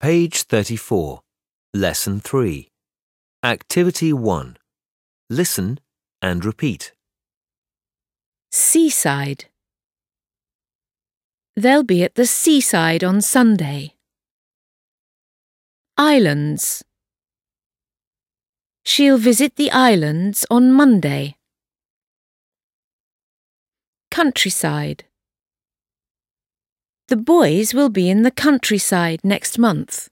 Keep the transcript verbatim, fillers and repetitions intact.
Page thirty-four, Lesson three. Activity one. Listen and repeat. Seaside. They'll be at the seaside on Sunday. Islands. She'll visit the islands on Monday. Countryside. The boys will be in the countryside next month.